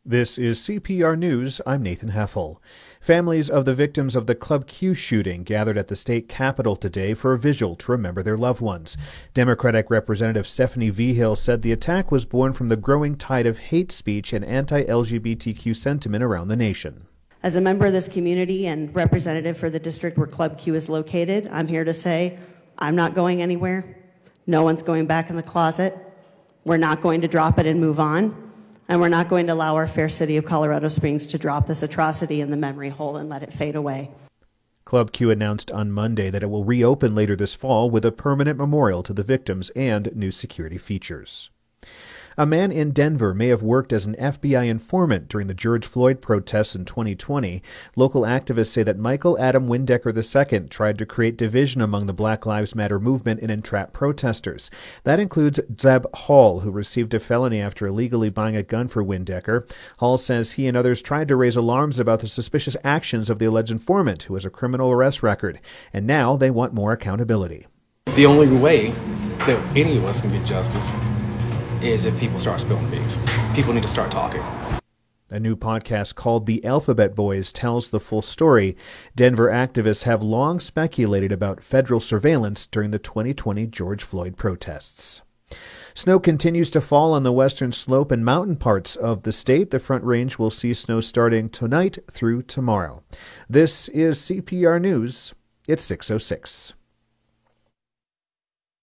This is CPR News. I'm Nathan Heffel. Families of the victims of the Club Q shooting gathered at the state capitol today for a vigil to remember their loved ones. Democratic Representative Stephanie Vigil said the attack was born from the growing tide of hate speech and anti-LGBTQ sentiment around the nation. As a member of this community and representative for the district where Club Q is located, I'm here to say I'm not going anywhere. No one's going back in the closet. We're not going to drop it and move on. And we're not going to allow our fair city of Colorado Springs to drop this atrocity in the memory hole and let it fade away. Club Q announced on Monday that it will reopen later this fall with a permanent memorial to the victims and new security features. A man in Denver may have worked as an FBI informant during the George Floyd protests in 2020. Local activists say that Michael Adam Windecker II tried to create division among the Black Lives Matter movement and entrap protesters. That includes Zeb Hall, who received a felony after illegally buying a gun for Windecker. Hall says he and others tried to raise alarms about the suspicious actions of the alleged informant, who has a criminal arrest record, and now they want more accountability. The only way that any of us can get justice is if people start spilling beans. People need to start talking. A new podcast called The Alphabet Boys tells the full story. Denver activists have long speculated about federal surveillance during the 2020 George Floyd protests. Snow continues to fall on the western slope and mountain parts of the state. The Front Range will see snow starting tonight through tomorrow. This is CPR News. It's 6:06.